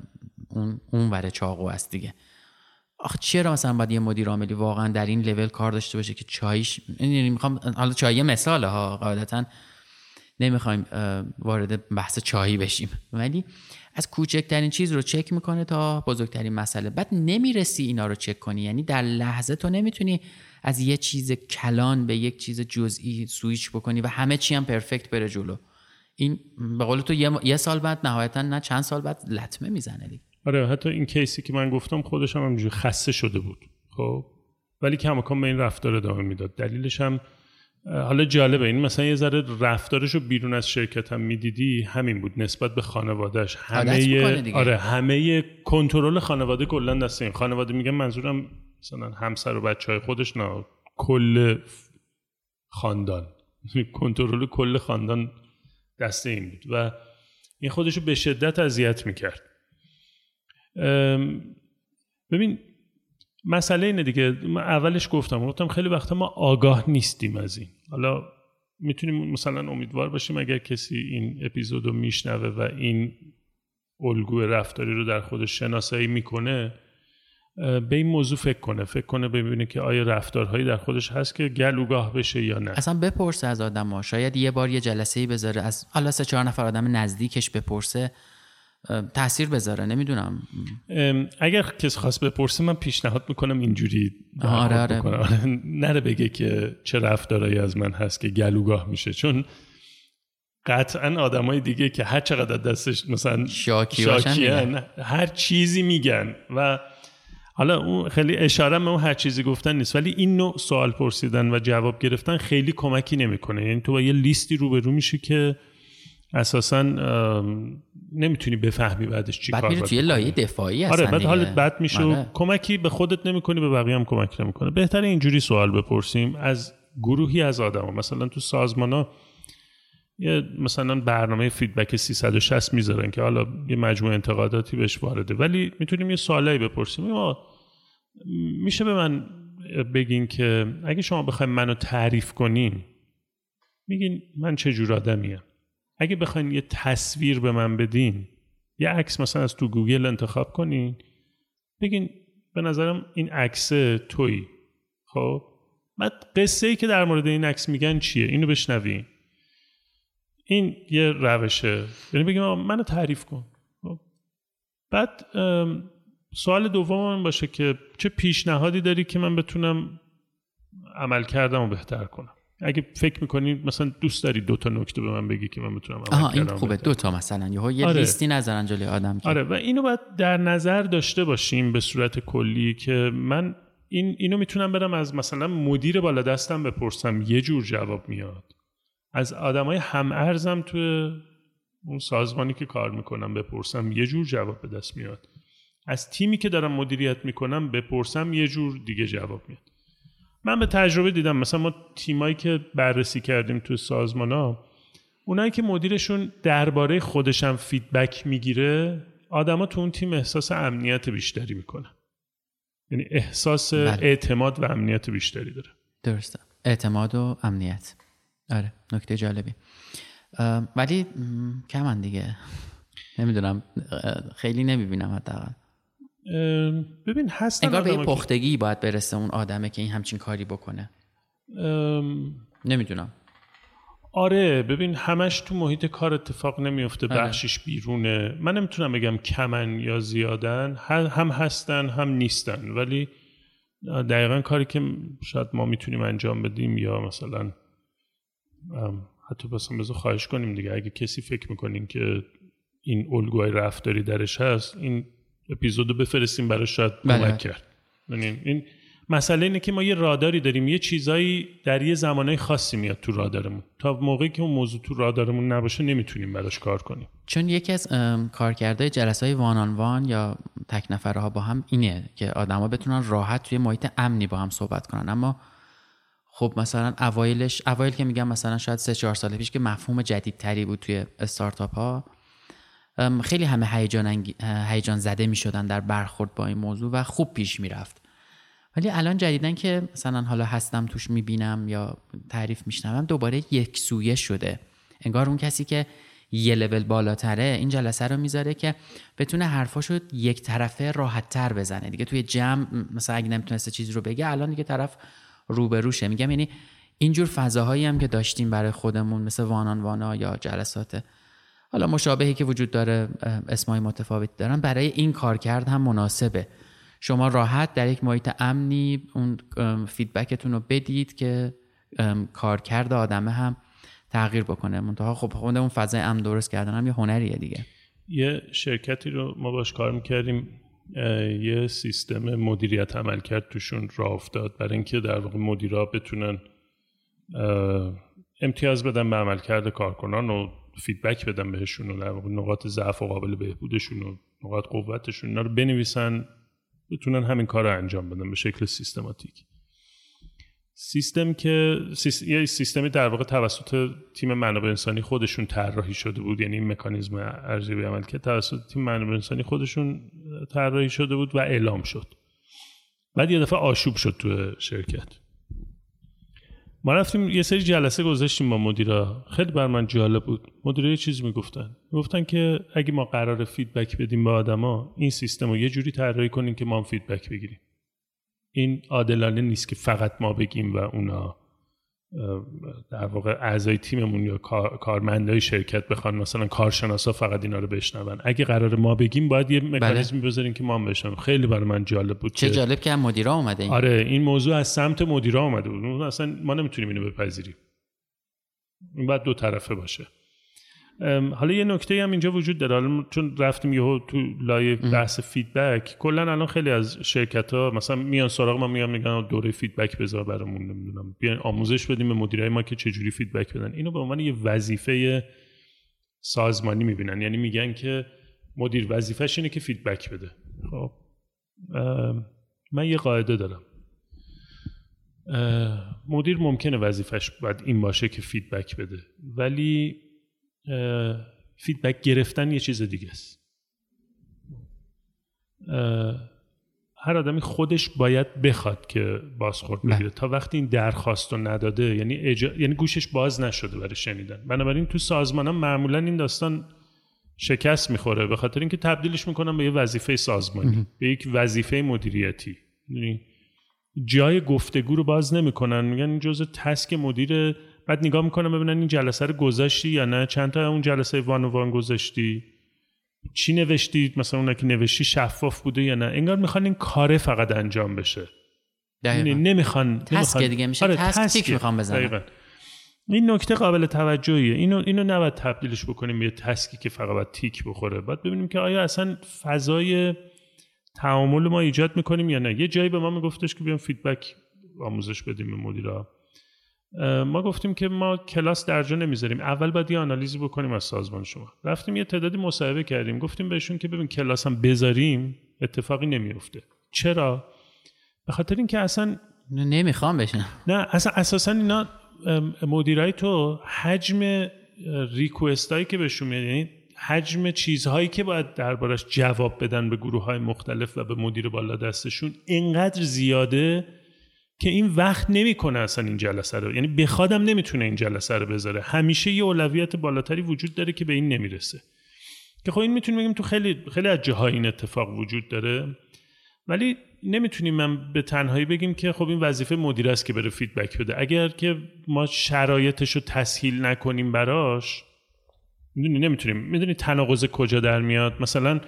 اون ور چاقو است دیگه. آخه چرا مثلا باید یه مدیر عاملی واقعا در این لول کار داشته باشه که چایش، یعنی میخوام حالا چای مثاله ها، قاعدتا نمیخوایم وارد بحث چایی بشیم، ولی از کوچکترین چیز رو چک میکنه تا بزرگترین مسئله. بعد نمیرسی اینا رو چک کنی، یعنی در لحظه تو نمیتونی از یه چیز کلان به یک چیز جزئی سویچ بکنی و همه چی هم پرفکت بره جلو. این به قول تو یه سال بعد نهایتا نه چند سال بعد لطمه میزنه دیگه. آره حتی این کیسی که من گفتم خودش هم همینجوری خسته شده بود، خب ولی کماکان به این رفتار ادامه میداد. دلیلش هم حالا جالبه، این مثلا یه ذره رفتارشو بیرون از شرکت هم میدیدی همین بود نسبت به خانواده‌اش. همه کنترل خانواده کلا دست این خانواده، میگم منظورم مثلا همسر و بچهای خودش، نه کل خاندان، کنترل کل خاندان دست این بود و این خودشو به شدت اذیت میکرد. ببین مسئله اینه دیگه، من اولش گفتم خیلی وقتا ما آگاه نیستیم از این. حالا میتونیم مثلا امیدوار باشیم اگر کسی این اپیزودو میشنوه و این الگوی رفتاری رو در خودش شناسایی میکنه به این موضوع فکر کنه ببینه که آیا رفتارهایی در خودش هست که گلوگاه بشه یا نه. اصلا بپرسه از آدم‌ها، شاید یه بار یه جلسه‌ای بذاره، از حالا 3-4 نفر آدم نزدیکش بپرسه، تأثیر بذاره. نمیدونم اگر کسی خواست بپرسه من پیشنهاد میکنم اینجوری آره. نره بگه که چه رفتارهایی از من هست که گلوگاه میشه، چون قطعا آدمای دیگه که هر چقدر دستش مثلا شاکیان هر چیزی میگن و حالا اون خیلی اشاره به اون هر چیزی گفتن نیست، ولی این نوع سوال پرسیدن و جواب گرفتن خیلی کمکی نمیکنه. یعنی تو با یه لیستی روبرو میشی که اساساً نمیتونی بفهمی بعدش چی کار باید. بعد توی لایه دفاعی هستن. آره بعد حالت بد میشه و کمکی به خودت نمیکنی، به بقیه هم کمک نمیکنه. بهتره اینجوری سوال بپرسیم از گروهی از آدما. مثلا تو سازمانا یه مثلا برنامه فیدبک 360 میذارن که حالا یه مجموعه انتقاداتی بهش وارده، ولی میتونیم یه سوالی بپرسیم. میشه به من بگین که اگه شما بخواید منو تعریف کنین میگین من چه جور آدمیم؟ اگه بخواین یه تصویر به من بدین، یه عکس مثلا از تو گوگل انتخاب کنین بگین به نظرم این عکس تویی. خب بعد قصه ای که در مورد این عکس میگن چیه اینو بشنوین. این یه روشه، یعنی بگیم منو تعریف کن. بعد سوال دوم باشه که چه پیشنهادی داری که من بتونم عمل کردم و بهتر کنم. اگه فکر میکنی مثلا دوست داری 2 تا نکته به من بگی که من بتونم عمل کردم. این خوبه 2 تا مثلا یه لیستی نذارن جلوی آدم که. آره و اینو باید در نظر داشته باشیم به صورت کلی که من اینو میتونم برم از مثلا مدیر بالا دستم بپرسم یه جور جواب میاد، از آدمای هم ارزم تو اون سازمانی که کار میکنم بپرسم یه جور جواب به دست میاد، از تیمی که دارم مدیریت میکنم بپرسم یه جور دیگه جواب میاد. من به تجربه دیدم مثلا ما تیمایی که بررسی کردیم تو سازمان‌ها، اونایی که مدیرشون درباره خودشم فیدبک میگیره، آدما تو اون تیم احساس امنیت بیشتری میکنن. یعنی احساس اعتماد و امنیت بیشتری داره. درسته، اعتماد و امنیت. آره نکته جالبی. ولی کمن دیگه، نمیدونم، خیلی نمیبینم حداقل. ببین هستن انگار به پختگی باید برسه اون آدمه که این همچین کاری بکنه. نمیدونم. آره ببین همش تو محیط کار اتفاق نمیفته، بخشش بیرونه. من نمیتونم بگم کمن یا زیادن، هم هستن هم نیستن، ولی دقیقاً کاری که شاید ما میتونیم انجام بدیم یا مثلا حتی بذار خواهش کنیم دیگه، اگه کسی فکر میکنین که این الگوهای رفتاری درش هست، این اپیزودو بفرستیم براش، شاید کمک کرد. این مسئله اینه که ما یه راداری داریم، یه چیزایی در یه زمانهای خاصی میاد تو رادارمون، تا موقعی که اون موضوع تو رادارمون نباشه نمیتونیم براش کار کنیم. چون یکی از کارکردهای جلسه‌های وان آن وان یا تک نفرها با هم اینه که آدما بتونن راحت توی محیط امنی با هم صحبت کنن. اما خب مثلا اوایل که میگم مثلا شاید 3-4 سال پیش که مفهوم جدیدتری بود توی استارتاپ ها، خیلی همه هیجان زده میشدن در برخورد با این موضوع و خوب پیش میرفت. ولی الان جدیدن که مثلا حالا هستم توش میبینم یا تعریف میشنوم، دوباره یک سویه شده. انگار اون کسی که یه لول بالاتره این جلسه رو میذاره که بتونه حرفاشو یک طرفه راحت تر بزنه دیگه. توی جمع مثلا اگه نمیتونسته چیزی رو بگه، الان دیگه طرف روبروشه. میگم یعنی اینجور فضاهایی هم که داشتیم برای خودمون مثل وانان وانا یا جلسات حالا مشابهی که وجود داره، اسمای متفاوتی دارن، برای این کارکرد هم مناسبه. شما راحت در یک محیط امنی اون فیدبکتون رو بدید که کارکرد آدمه هم تغییر بکنه. منتها خب خود اون فضای امن درست کردن هم یه هنریه دیگه. یه شرکتی رو ما باش کار میکردیم، یه سیستم مدیریت عملکرد توشون راه افتاد برای اینکه در واقع مدیرا بتونن امتیاز بدن به عملکرد کارکنان و فیدبک بدن بهشون و در واقع نقاط ضعف و قابل بهبودشون و نقاط قوتشون اینا رو بنویسن، بتونن همین کار رو انجام بدن به شکل سیستماتیک. یه سیستمی در واقع توسط تیم منابع انسانی خودشون طراحی شده بود، یعنی این مکانیزم ارزیابی عملکرد توسط تیم منابع انسانی خودشون طراحی شده بود و اعلام شد. بعد یه دفعه آشوب شد تو شرکت. ما رفتیم یه سری جلسه گذاشتیم با مدیرا، خیلی بر من جالب بود. مدیرا یه چیز میگفتن که اگه ما قراره فیدبک بدیم به آدما، این سیستم رو یه جوری طراحی کنیم که ما هم فیدبک بگیریم. این عادلانه نیست که فقط ما بگیم و اونا در واقع اعضای تیممون یا کارمندای شرکت بخوان مثلا کارشناسا فقط اینا رو بشنون. اگه قراره ما بگیم باید یه مکانیزمی بذاریم که ما هم بشنویم. خیلی برای من جالب بود. چه جالب که مدیرا اومده این. آره این موضوع از سمت مدیرا اومده بود. اصلا ما نمیتونیم اینو بپذیریم. این باید دو طرفه باشه. حالا یه نکته هم اینجا وجود داره، چون رفتیم یهو تو لایه بحث فیدبک، کلا الان خیلی از شرکت‌ها مثلا میان سراغ ما میگن دوره فیدبک بذار برامون، نمیدونم بیاین آموزش بدیم به مدیرای ما که چه جوری فیدبک بدن. اینو به عنوان یه وظیفه سازمانی میبینن، یعنی میگن که مدیر وظیفه‌ش اینه که فیدبک بده. خب من یه قاعده دارم، مدیر ممکنه وظیفه‌ش باید این باشه که فیدبک بده، ولی فیدبک گرفتن یه چیز دیگه است. هر آدمی خودش باید بخواد که بازخورد بگیره. تا وقتی این درخواست رو نداده، یعنی گوشش باز نشده برای شنیدن. بنابراین تو سازمان‌ها معمولا این داستان شکست میخوره، به خاطر اینکه تبدیلش میکنن به یه وظیفه سازمانی، به یک وظیفه مدیریتی. یعنی جای گفتگو رو باز نمیکنن، میگن این جزء تسک مدیره. بعد نگاه میکنم ببینن این جلسه رو گذاشتی یا نه، چند تا اون جلسه وان و وان گذاشتی، چی نوشتی، مثلا اون که نوشتی شفاف بوده یا نه. انگار میخوان این کاره فقط انجام بشه. یعنی نمیخوان تسک دیگه میشه. آره تسک میخوام بزنم. این نکته قابل توجهیه. اینو نباید تبدیلش بکنیم به تسکی که فقط باید تیک بخوره. باید ببینیم که آیا اصلا فضای تعامل ما ایجاد میکنیم یا نه. یه جایی به ما میگفتش که بیام فیدبک آموزش بدیم به مدیرا. ما گفتیم که ما کلاس درجا نمیذاریم، اول باید یه آنالیزی بکنیم از سازمان شما. رفتیم یه تعدادی مصاحبه کردیم، گفتیم بهشون که ببین کلاس هم بذاریم اتفاقی نمیفته. چرا؟ به خاطر اینکه اصلا نمیخوام بشن. نه اصلا اساسا اینا مدیرای تو حجم ریکوستایی که بهشون میاد، یعنی حجم چیزهایی که باید دربارش جواب بدن به گروه‌های مختلف و به مدیر بالا دستشون اینقدر زیاده که این وقت نمیکنه اصلا این جلسه رو، یعنی بخوادم نمیتونه این جلسه رو بذاره. همیشه یه اولویت بالاتری وجود داره که به این نمیرسه، که خب این میتونیم بگیم تو خیلی از جاهای این اتفاق وجود داره، ولی نمیتونیم من به تنهایی بگیم که خب این وظیفه مدیر است که بره فیدبک بده. اگر که ما شرایطش رو تسهیل نکنیم براش، نمیتونیم. میدونی تناقض کجا در میاد؟ مثلا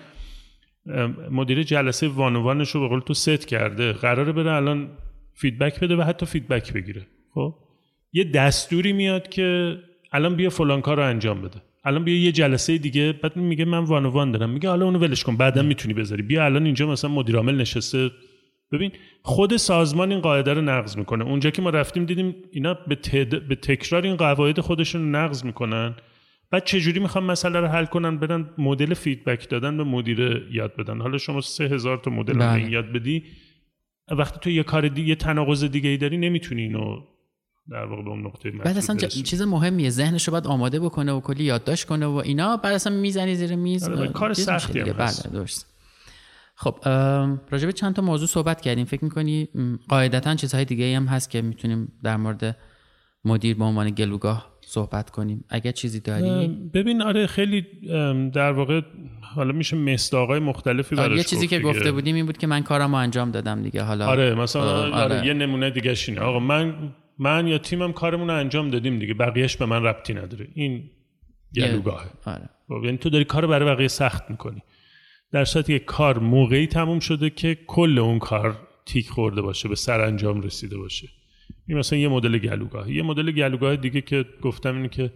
مدیر جلسه وانوانش رو به قول تو ست کرده، قراره بره الان فیدبک بده و حتی فیدبک بگیره. خب یه دستوری میاد که الان بیا فلان کار رو انجام بده، الان بیا یه جلسه دیگه، بعد میگه من وانوان دارم، میگه حالا اونو ولش کن بعداً میتونی بذاری، بیا الان اینجا مثلا مدیر عامل نشسته. ببین خود سازمان این قاعده رو نقض میکنه. اونجا که ما رفتیم دیدیم اینا به تکرار این قواعد خودشون رو نقض میکنن. بعد چجوری میخوام مسئله رو حل کنن؟ برن مدل فیدبک دادن به مدیر یاد بدن. حالا شما 3000 تا مدل این یاد بدی، وقتی تو یه کار دیگه، یه تناقض دیگه ای داری، نمیتونی اینو در واقع به اون نقطه مطلوب بعد اصلا چیز مهمیه، ذهنش رو باید آماده بکنه و کلی یادداشت کنه و اینا، بعد اصلا میزنی زیر میز. کار سختی هم هست. بله درست. خب راجع به چند تا موضوع صحبت کردیم. فکر می‌کنی قاعدتاً چیزهای دیگه هم هست که میتونیم در مورد مدیر به عنوان گلوگاه صحبت کنیم؟ اگه چیزی داری؟ ببین آره خیلی در واقع حالا میشه مصداقای مختلفی براش گفت. یه چیزی که گفته بودیم این بود که من کارمو انجام دادم دیگه. حالا آره مثلا آره یه نمونه دیگه شینه آقا من یا تیمم کارمون رو انجام دادیم دیگه، بقیه‌اش به من ربطی نداره. این گلوگاهه. آره. یعنی تو داری کارو برای بقیه سخت میکنی، در صورتی که کار موقعی تموم شده که کل اون کار تیک خورده باشه، به سرانجام رسیده باشه. این مثلا یه مدل گلوگاه. یه مدل گلوگاه دیگه که گفتم اینه که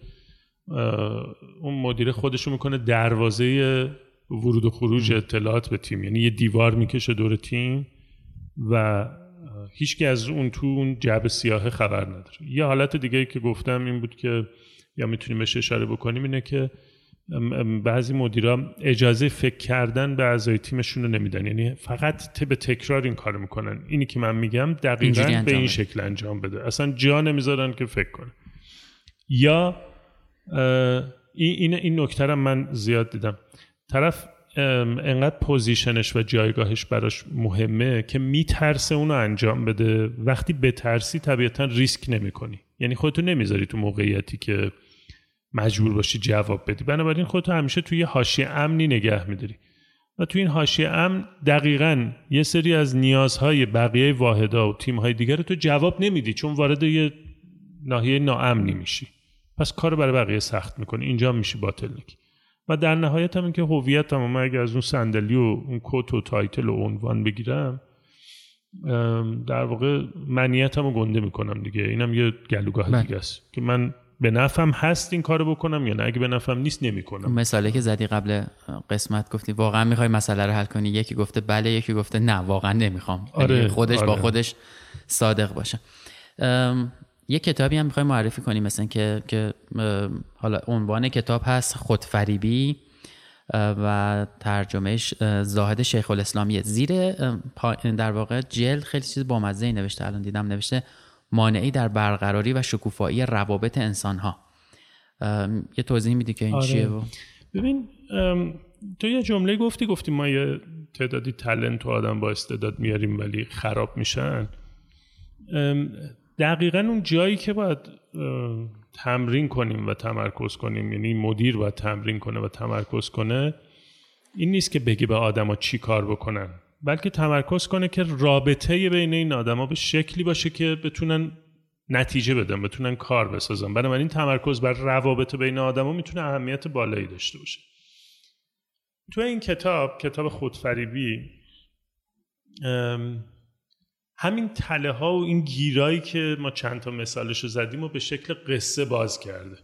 اون مدیر خودشو میکنه دروازه ورود و خروج اطلاعات به تیم، یعنی یه دیوار میکشه دور تیم و هیچکی از اون تو اون جعبه سیاه خبر نداره. یه حالت دیگه که گفتم این بود که یا میتونیم بهش اشاره بکنیم اینه که بعضی مدیرا اجازه فکر کردن به اعضای تیمشون رو نمیدن، یعنی فقط به تکرار این کارو میکنن. اینی که من میگم دقیقاً به این شکل انجام بده، اصلا جا نمیذارن که فکر کنه. یا این نکته رو من زیاد دیدم، طرف انقدر پوزیشنش و جایگاهش براش مهمه که میترسه اونو انجام بده. وقتی بترسی طبیعتاً ریسک نمیکنی، یعنی خودتو نمیذاری تو موقعیتی که مجبور باشی جواب بدی. بنابراین خودتو همیشه توی یه حاشیه امنی نگه میداری و توی این حاشیه امن دقیقاً یه سری از نیازهای بقیه واحدها و تیم‌های دیگر رو تو جواب نمیدی، چون وارد یه ناحیه ناامنی میشی، پس کارو برای بقیه سخت میکنی، اینجا میشی باطلنک. و در نهایت هم این که هویتم من اگه از اون صندلی و اون کت و تایتل و عنوان بگیرم، در واقع منیتمو گنده میکنم دیگه. اینم یه گلوگاه دیگه است که من به نفعم هست این کارو بکنم یا نه، اگه به نفعم نیست نمیکنم. مثالی که زدی قبل قسمت گفتی واقعا میخوای مسئله رو حل کنی، یکی گفته بله، یکی گفته نه واقعا نمیخوام. آره، خودش آره. با خودش صادق باشه. یه کتابی هم میخوای معرفی کنی مثلا که حالا عنوان کتاب هست خودفریبی و ترجمهش زاهد شیخ الاسلامیه. زیر در واقع جلد خیلی چیز بامزه‌ای نوشته، الان دیدم نوشته مانعی در برقراری و شکوفایی روابط انسان‌ها. یه توضیح میدی که این چیه؟ ببین تو یه جمله گفتی ما یه تعدادی تالنت و آدم با استعداد میاریم ولی خراب میشن. دقیقاً اون جایی که باید تمرین کنیم و تمرکز کنیم، یعنی مدیر باید تمرین کنه و تمرکز کنه، این نیست که بگی به آدما چی کار بکنن، بلکه تمرکز کنه که رابطه بین این آدما به شکلی باشه که بتونن نتیجه بدن، بتونن کار بسازن. بنابراین تمرکز بر روابط بین آدما میتونه اهمیت بالایی داشته باشه. تو این کتاب خودفریبی همین تله ها و این گیرایی که ما چند تا مثالشو زدیم و به شکل قصه باز کرده.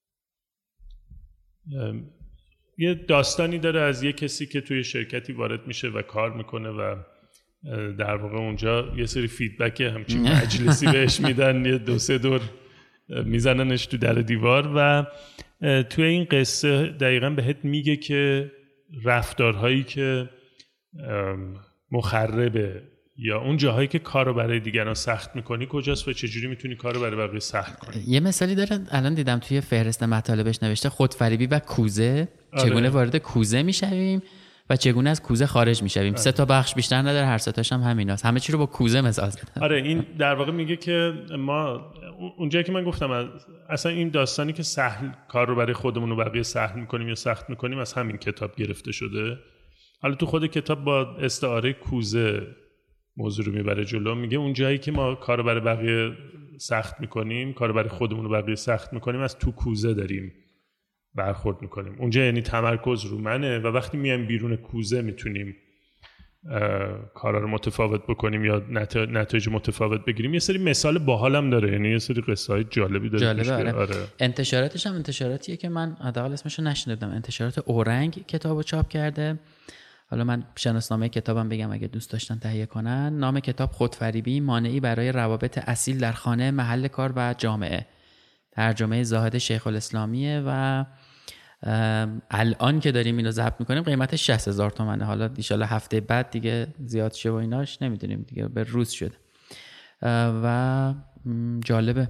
یه داستانی داره از یه کسی که توی شرکتی وارد میشه و کار میکنه و در واقع اونجا یه سری فیدبک همچین مجلسی بهش میدن، یه 2-3 دور میزننش تو در دیوار و توی این قصه دقیقاً بهت میگه که رفتارهایی که مخربه یا اون جاهایی که کارو برای دیگران سخت میکنی کجاست و چجوری میتونی کارو برای بقیه سخت کنی. یه مثالی داره الان دیدم توی فهرست مطالبش نوشته خودفریبی و کوزه. چگونه وارد کوزه میشویم و چگونه از کوزه خارج میشویم. 3 تا بخش بیشتر نداره، هر 3 تاش هم همیناست. همه چی رو با کوزه مثال زدن. آره این در واقع میگه که ما اونجایی که من گفتم اصلا این داستانی که سهل کار رو برای خودمون و بقیه سهل میکنیم یا سخت میکنیم از همین کتاب گرفته شده. حالا تو خود کتاب با استعاره کوزه موضوع رو میبره جلو. میگه اون جایی که ما کار رو برای بقیه سخت میکنیم، کار رو برای خودمون و بقیه سخت میکنیم، از تو کوزه داریم برخورد میکنیم. اونجا یعنی تمرکز رو منه و وقتی میایم بیرون کوزه میتونیم کارا رو متفاوت بکنیم یا نتایج متفاوت بگیریم. یه سری مثال باحالم داره، یعنی یه سری قصه های جالبی داره. جالبه. آره. انتشاراتش هم انتشاراتیه که من حداقل اسمشو نشنیدم. انتشارات اورنگ کتابو چاپ کرده. حالا من شناسنامه کتابم بگم اگه دوست داشتن تهیه کنن. نام کتاب خودفریبی، مانعی برای روابط اصیل در خانه، محل کار و جامعه. ترجمه زاهد شیخ الاسلامیه و الان که داریم اینو ضبط میکنیم قیمتش 60,000 تومنه. حالا ان شاءالله هفته بعد دیگه زیاد شه و ایناش نمیدونیم دیگه، به روز شده. و جالبه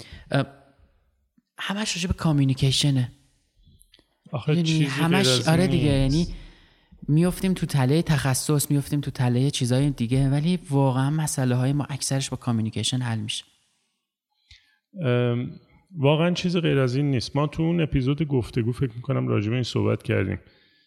همش راجع به کامیونیکیشنه. آخه همش آره دیگه، یعنی میافتیم تو تله تخصص، میافتیم تو تله چیزای دیگه، ولی واقعا مسئله های ما اکثرش با کامیونیکیشن حل میشه. واقعا چیز غیر از این نیست. ما تو اون اپیزود گفتگو فکر میکنم راجع به این صحبت کردیم.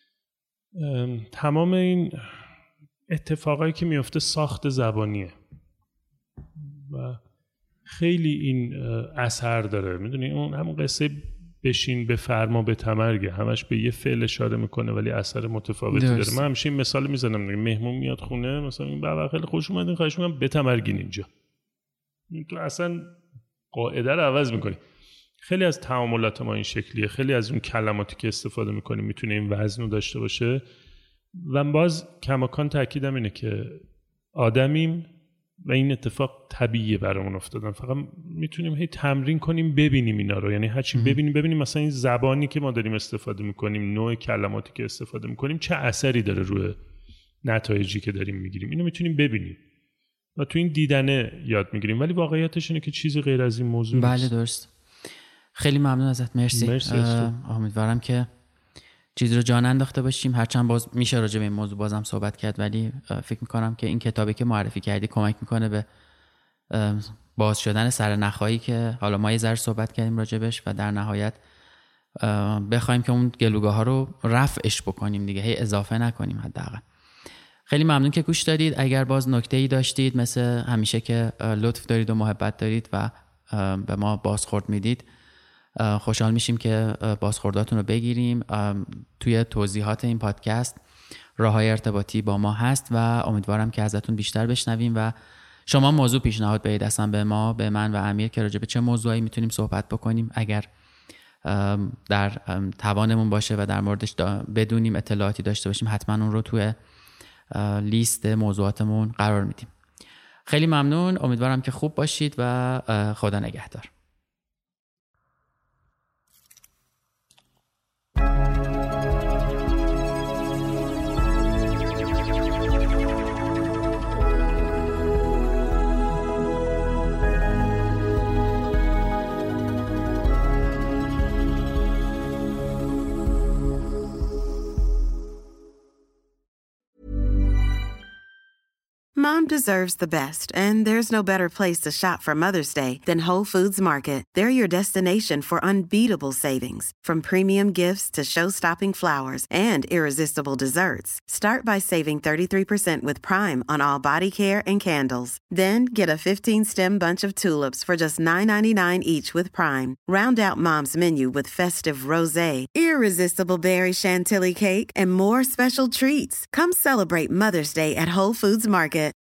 تمام این اتفاقایی که میفته ساخت زبانیه و خیلی این اثر داره. میدونی اون همون قصه بشین بفرما به تمرگه، همش به یه فعل اشاره میکنه ولی اثر متفاوتی داره. من همیشه این مثال میزنم، مهمون میاد خونه مثلا این بابا خیلی خوش اومدین، خواهش میکنم بتمرگین اینجا. تو اصلا قاعده رو عوض میکنی. خیلی از تعاملات ما این شکلیه، خیلی از اون کلماتی که استفاده میکنیم میتونه این وزن رو داشته باشه. و باز کماکان تاکیدم اینه که آدمیم و این اتفاق طبیعیه برامون افتادن. فقط میتونیم هی تمرین کنیم ببینیم اینا رو، یعنی هرچی ببینیم مثلا این زبانی که ما داریم استفاده میکنیم، نوع کلماتی که استفاده میکنیم چه اثری داره روی نتایجی که داریم میگیریم. اینو میتونیم ببینیم و تو این دیدنه یاد میگیریم، ولی واقعیتش اینه که چیزی غیر از این موضوع نیست. بله درست. خیلی ممنون ازت. مرسی. امیدوارم که چیزی رو جان انداخته باشیم. هرچند باز میشه راجع به این موضوع بازم صحبت کرد، ولی فکر میکنم که این کتابی که معرفی کردی کمک میکنه به باز شدن سرنخایی که حالا ما یه ذره صحبت کردیم راجبش و در نهایت بخوایم که اون گلوگاه ها رو رفعش بکنیم دیگه، هی اضافه نکنیم حداقل. خیلی ممنون که گوش دادید. اگر باز نکته‌ای داشتید مثل همیشه که لطف دارید و محبت دارید و به ما بازخورد میدید، خوشحال میشیم که بازخورداتون رو بگیریم. توی توضیحات این پادکست راههای ارتباطی با ما هست و امیدوارم که ازتون بیشتر بشنویم و شما موضوع پیشنهاد بدید اصلا به ما، به من و امیر، که راجع به چه موضوعی میتونیم صحبت بکنیم. اگر در توانمون باشه و در موردش بدونیم، اطلاعاتی داشته باشیم، حتما اون رو توی لیست موضوعاتمون قرار میدیم. خیلی ممنون. امیدوارم که خوب باشید و خدا نگهدار. Mom deserves the best, and there's no better place to shop for Mother's Day than Whole Foods Market. They're your destination for unbeatable savings, from premium gifts to show-stopping flowers and irresistible desserts. Start by saving 33% with Prime on all body care and candles. Then get a 15-stem bunch of tulips for just $9.99 each with Prime. Round out Mom's menu with festive rosé, irresistible berry chantilly cake, and more special treats. Come celebrate Mother's Day at Whole Foods Market.